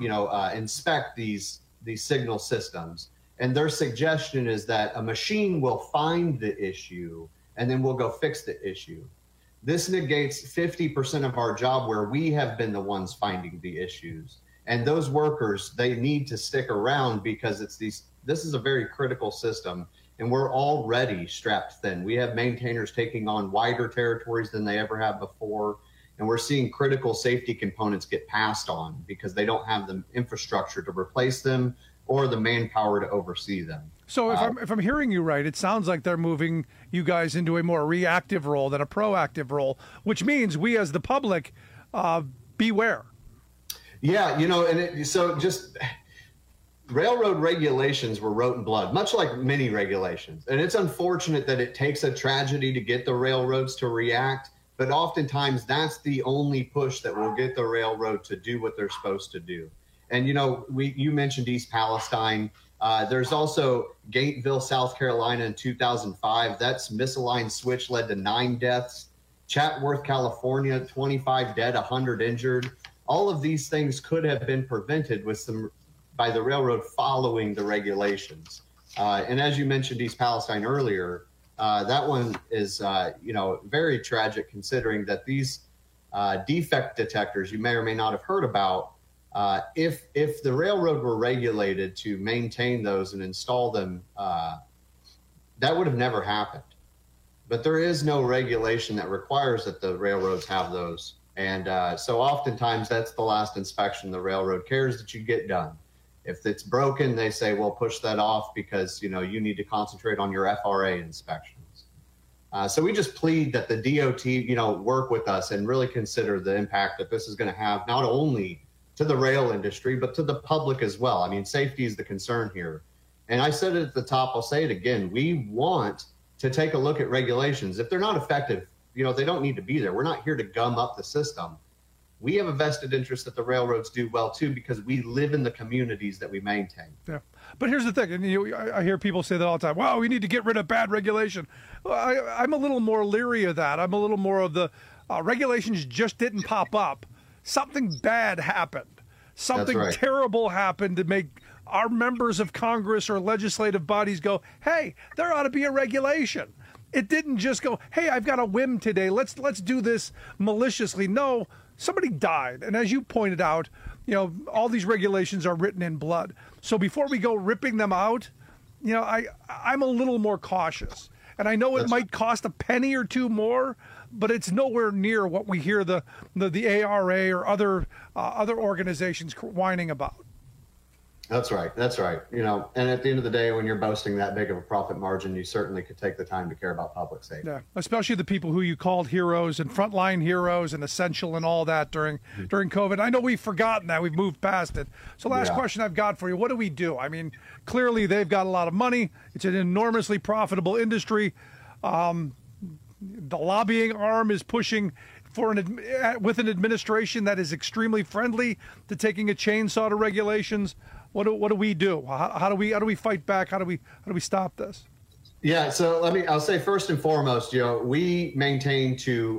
inspect these signal systems. And their suggestion is that a machine will find the issue and then we'll go fix the issue. This negates 50% of our job where we have been the ones finding the issues. And those workers, they need to stick around because this is a very critical system, and we're already strapped thin. We have maintainers taking on wider territories than they ever have before, and we're seeing critical safety components get passed on because they don't have the infrastructure to replace them or the manpower to oversee them. So if I'm hearing you right, it sounds like they're moving you guys into a more reactive role than a proactive role, which means we as the public beware. Yeah, just railroad regulations were wrote in blood, much like many regulations. And it's unfortunate that it takes a tragedy to get the railroads to react, but oftentimes that's the only push that will get the railroad to do what they're supposed to do. And, you mentioned East Palestine. There's also Gateville, South Carolina in 2005. That's misaligned switch led to 9 deaths. Chatworth, California, 25 dead, 100 injured. All of these things could have been prevented by the railroad following the regulations. And as you mentioned East Palestine earlier, that one is, very tragic considering that these defect detectors you may or may not have heard about, if the railroad were regulated to maintain those and install them, that would have never happened. But there is no regulation that requires that the railroads have those. And so oftentimes that's the last inspection the railroad cares that you get done. If it's broken, they say, well, push that off because, you need to concentrate on your FRA inspections. So we just plead that the DOT, work with us and really consider the impact that this is going to have not only to the rail industry, but to the public as well. I mean, safety is the concern here. And I said it at the top, I'll say it again. We want to take a look at regulations. If they're not effective, they don't need to be there. We're not here to gum up the system. We have a vested interest that the railroads do well, too, because we live in the communities that we maintain. Yeah. But here's the thing, and I hear people say that all the time, wow, we need to get rid of bad regulation. Well, I'm a little more leery of that. I'm a little more of the regulations just didn't pop up. Something bad happened. Something terrible happened to make our members of Congress or legislative bodies go, hey, there ought to be a regulation. It didn't just go, hey, I've got a whim today. Let's do this maliciously. No, somebody died. And as you pointed out, all these regulations are written in blood. So before we go ripping them out, I'm a little more cautious. And I know it might cost a penny or two more, but it's nowhere near what we hear the ARA or other organizations whining about. That's right. And at the end of the day, when you're boasting that big of a profit margin, you certainly could take the time to care about public safety. Yeah, especially the people who you called heroes and frontline heroes and essential and all that during COVID. I know we've forgotten that. We've moved past it. So last question I've got for you. What do we do? I mean, clearly they've got a lot of money. It's an enormously profitable industry. The lobbying arm is pushing with an administration that is extremely friendly to taking a chainsaw to regulations. What do we do? How do we fight back? How do we stop this? Yeah, so I'll say first and foremost, we maintain to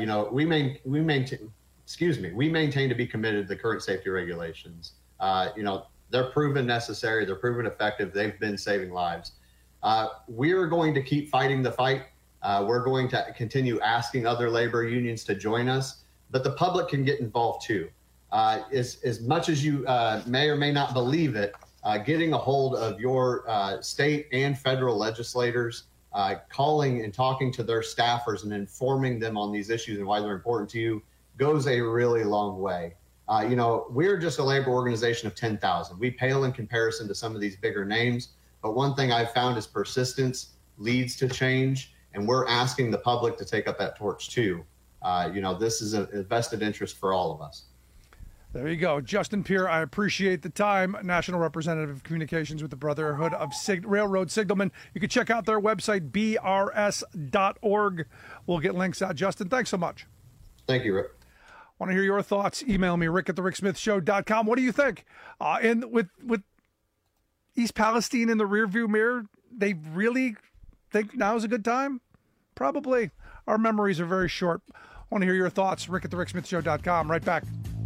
be committed to the current safety regulations. They're proven necessary, they're proven effective, they've been saving lives. We're going to keep fighting the fight. We're going to continue asking other labor unions to join us, but the public can get involved too. As much as you may or may not believe it, getting a hold of your state and federal legislators, calling and talking to their staffers and informing them on these issues and why they're important to you goes a really long way. We're just a labor organization of 10,000. We pale in comparison to some of these bigger names. But one thing I've found is persistence leads to change, and we're asking the public to take up that torch too. This is a vested interest for all of us. There you go. Justin Peer, I appreciate the time. National Representative of Communications with the Brotherhood of Railroad Signalmen. You can check out their website, brs.org. We'll get links out. Justin, thanks so much. Thank you, Rick. Want to hear your thoughts? Email me, rick@thericksmithshow.com. What do you think? With East Palestine in the rearview mirror, they really think now is a good time? Probably. Our memories are very short. Want to hear your thoughts? rick@thericksmithshow.com. Right back.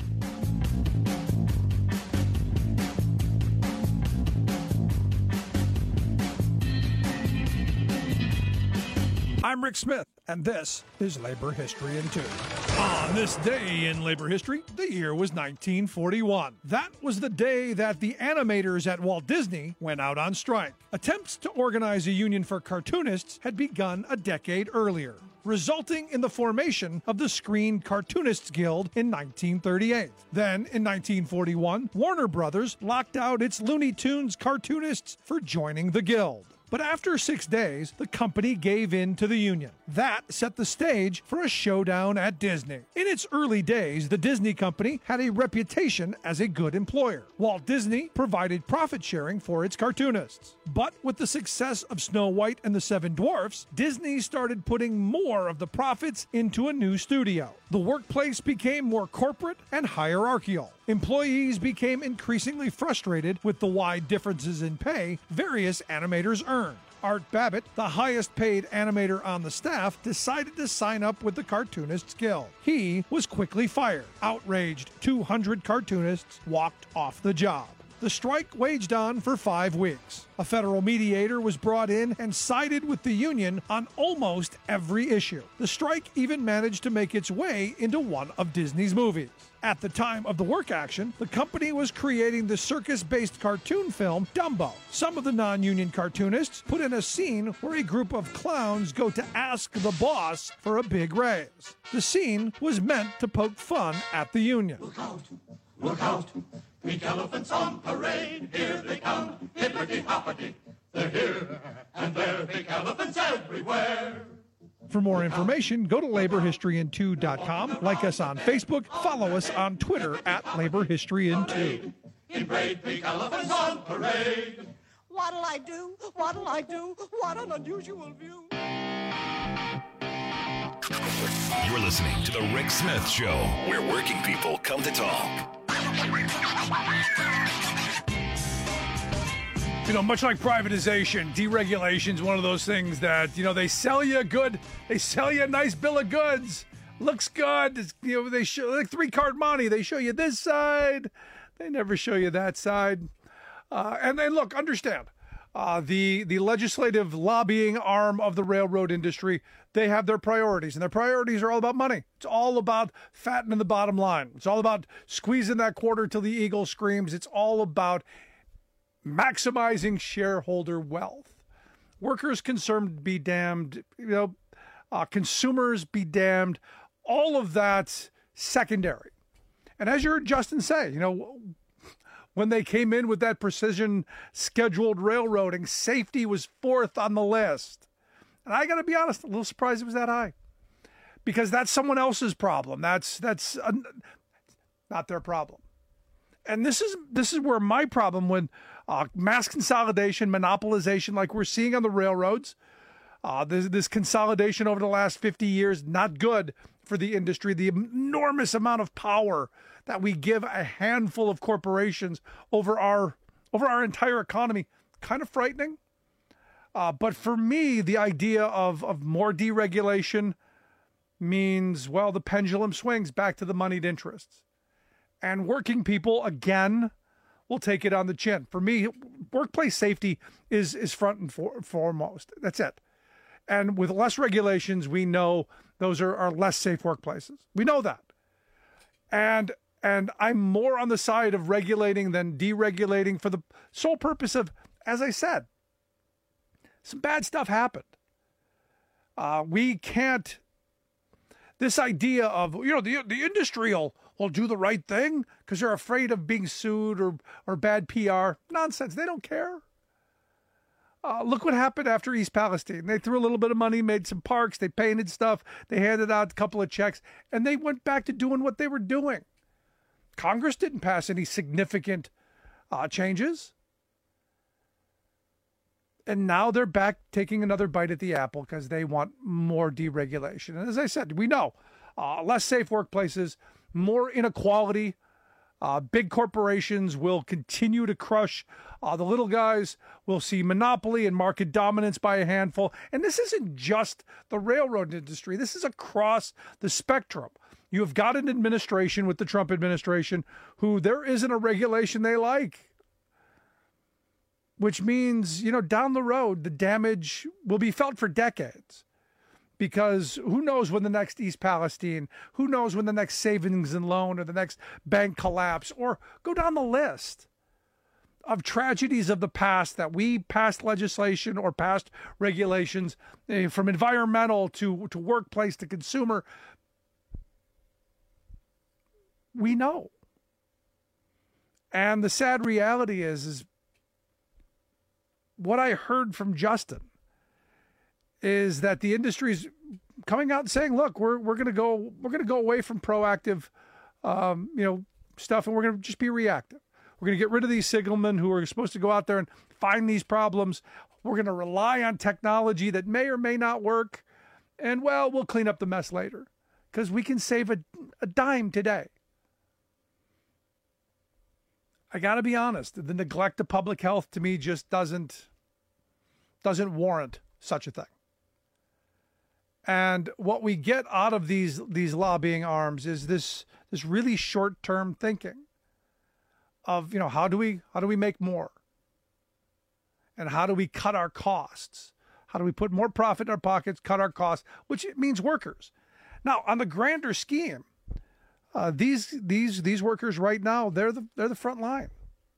I'm Rick Smith, and this is Labor History in 2. On this day in labor history, the year was 1941. That was the day that the animators at Walt Disney went out on strike. Attempts to organize a union for cartoonists had begun a decade earlier, resulting in the formation of the Screen Cartoonists Guild in 1938. Then, in 1941, Warner Brothers locked out its Looney Tunes cartoonists for joining the guild. But after 6 days, the company gave in to the union. That set the stage for a showdown at Disney. In its early days, the Disney company had a reputation as a good employer. Walt Disney provided profit sharing for its cartoonists. But with the success of Snow White and the Seven Dwarfs, Disney started putting more of the profits into a new studio. The workplace became more corporate and hierarchical. Employees became increasingly frustrated with the wide differences in pay various animators earned. Art Babbitt, the highest paid animator on the staff, decided to sign up with the Cartoonists Guild. He was quickly fired. Outraged, 200 cartoonists walked off the job. The strike waged on for 5 weeks. A federal mediator was brought in and sided with the union on almost every issue. The strike even managed to make its way into one of Disney's movies. At the time of the work action, the company was creating the circus-based cartoon film Dumbo. Some of the non-union cartoonists put in a scene where a group of clowns go to ask the boss for a big raise. The scene was meant to poke fun at the union. Look out, pink elephants on parade, here they come, hippity-hoppity. They're here, and there, pink elephants everywhere. For more information, go to laborhistoryin2.com, like us on Facebook, follow us on Twitter @laborhistoryin2. In parade, pink elephants on parade. What'll I do? What'll I do? What an unusual view. You're listening to The Rick Smith Show, where working people come to talk. Much like privatization, deregulation is one of those things that, they sell you a nice bill of goods. Looks good. They show like 3-card money. They show you this side. They never show you that side. And then look, understand, the legislative lobbying arm of the railroad industry, they have their priorities, and their priorities are all about money. It's all about fattening the bottom line. It's all about squeezing that quarter till the eagle screams. It's all about maximizing shareholder wealth. Workers concerned be damned, consumers be damned. All of that's secondary. And as you heard Justin say, when they came in with that precision scheduled railroading, safety was 4th on the list. And I got to be honest, a little surprised it was that high, because that's someone else's problem. That's not their problem. And this is where my problem with mass consolidation, monopolization, like we're seeing on the railroads, this consolidation over the last 50 years, not good for the industry. The enormous amount of power that we give a handful of corporations over our entire economy, kind of frightening. But for me, the idea of more deregulation means, well, the pendulum swings back to the moneyed interests. And working people, again, will take it on the chin. For me, workplace safety is front and foremost. That's it. And with less regulations, we know those are less safe workplaces. We know that. And I'm more on the side of regulating than deregulating for the sole purpose of, as I said, some bad stuff happened. We can't, this idea of, the industry will do the right thing because they're afraid of being sued or bad PR. Nonsense. They don't care. Look what happened after East Palestine. They threw a little bit of money, made some parks, they painted stuff, they handed out a couple of checks, and they went back to doing what they were doing. Congress didn't pass any significant changes. And now they're back taking another bite at the apple because they want more deregulation. And as I said, we know less safe workplaces, more inequality. Big corporations will continue to crush the little guys. We'll see monopoly and market dominance by a handful. And this isn't just the railroad industry. This is across the spectrum. You have got an administration with the Trump administration who there isn't a regulation they like. Which means, down the road, the damage will be felt for decades. Because who knows when the next East Palestine, who knows when the next savings and loan or the next bank collapse, or go down the list of tragedies of the past that we passed legislation or passed regulations, from environmental to workplace to consumer. We know. And the sad reality is what I heard from Justin is that the industry's coming out and saying, "Look, we're going to go away from proactive, stuff, and we're going to just be reactive. We're going to get rid of these signalmen who are supposed to go out there and find these problems. We're going to rely on technology that may or may not work, and we'll clean up the mess later because we can save a dime today." I got to be honest, the neglect of public health to me just doesn't warrant such a thing. And what we get out of these lobbying arms is this really short-term thinking of, how do we make more? And how do we cut our costs? How do we put more profit in our pockets, cut our costs, which means workers. Now, on the grander scheme, these workers right now, they're the front line.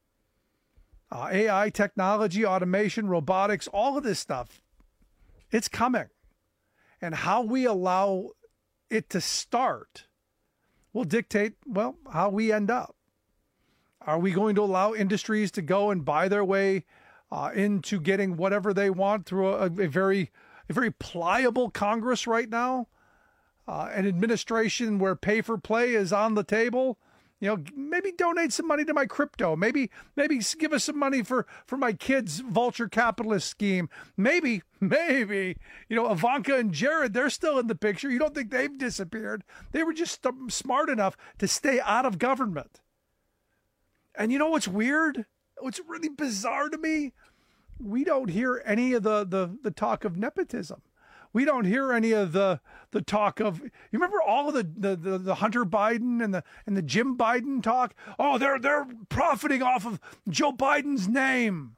AI, technology, automation, robotics, all of this stuff, it's coming. And how we allow it to start will dictate, how we end up. Are we going to allow industries to go and buy their way into getting whatever they want through a very pliable Congress right now? An administration where pay for play is on the table. Maybe donate some money to my crypto. Maybe give us some money for my kids' vulture capitalist scheme. Maybe, Ivanka and Jared, they're still in the picture. You don't think they've disappeared. They were just smart enough to stay out of government. And you know what's weird? What's really bizarre to me? We don't hear any of the talk of nepotism. We don't hear any of the talk of, you remember all of the Hunter Biden and the Jim Biden talk? Oh, they're profiting off of Joe Biden's name.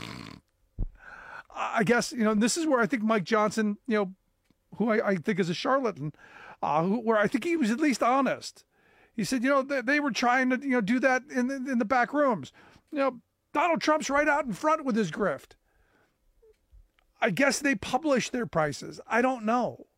I guess, this is where I think Mike Johnson, who I think is a charlatan, where I think he was at least honest. He said, they were trying to, do that in the back rooms. Donald Trump's right out in front with his grift. I guess they publish their prices. I don't know.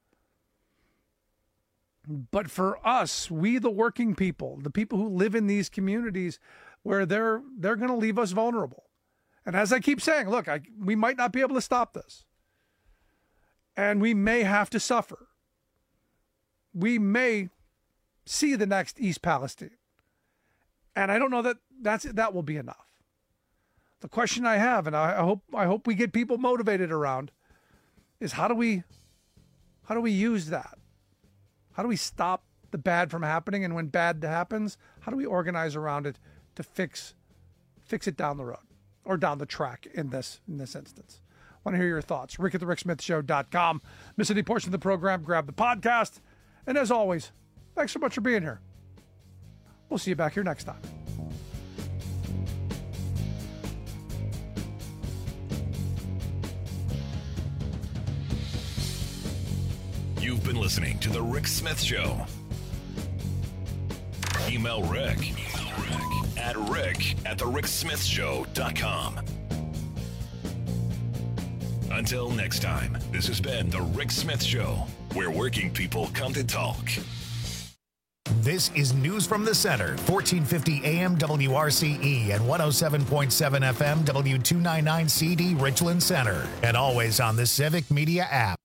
But for us, we the working people, the people who live in these communities where they're going to leave us vulnerable. And as I keep saying, look, we might not be able to stop this. And we may have to suffer. We may see the next East Palestine. And I don't know that will be enough. The question I have, and I hope we get people motivated around, is how do we use that? How do we stop the bad from happening? And when bad happens, how do we organize around it to fix it down the road or down the track in this instance? Want to hear your thoughts? Rick at the ricksmithshow.com. Miss any portion of the program, grab the podcast. And as always, thanks so much for being here. We'll see you back here next time. You've been listening to The Rick Smith Show. Email Rick at rick@thericksmithshow.com. Until next time, this has been The Rick Smith Show, where working people come to talk. This is News from the Center, 1450 AM WRCE and 107.7 FM W299CD Richland Center, and always on the Civic Media app.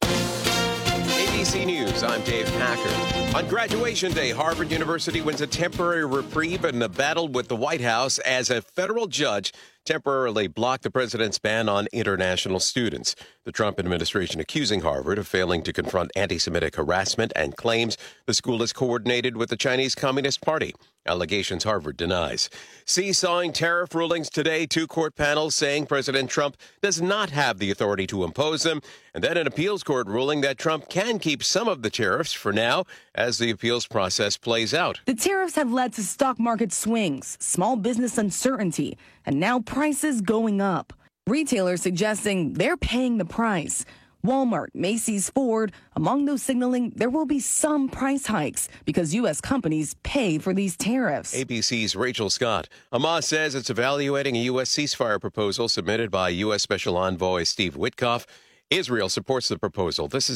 ABC News, I'm Dave Packer. On graduation day, Harvard University wins a temporary reprieve in a battle with the White House as a federal judge temporarily blocked the president's ban on international students. The Trump administration accusing Harvard of failing to confront anti-Semitic harassment and claims the school is coordinated with the Chinese Communist Party. Allegations Harvard denies. Seesawing tariff rulings today, 2 court panels saying President Trump does not have the authority to impose them, and then an appeals court ruling that Trump can keep some of the tariffs for now as the appeals process plays out. The tariffs have led to stock market swings, small business uncertainty, and now prices going up. Retailers suggesting they're paying the price. Walmart, Macy's, Ford, among those signaling there will be some price hikes because U.S. companies pay for these tariffs. ABC's Rachel Scott. Hamas says it's evaluating a U.S. ceasefire proposal submitted by U.S. Special Envoy Steve Witkoff. Israel supports the proposal. This is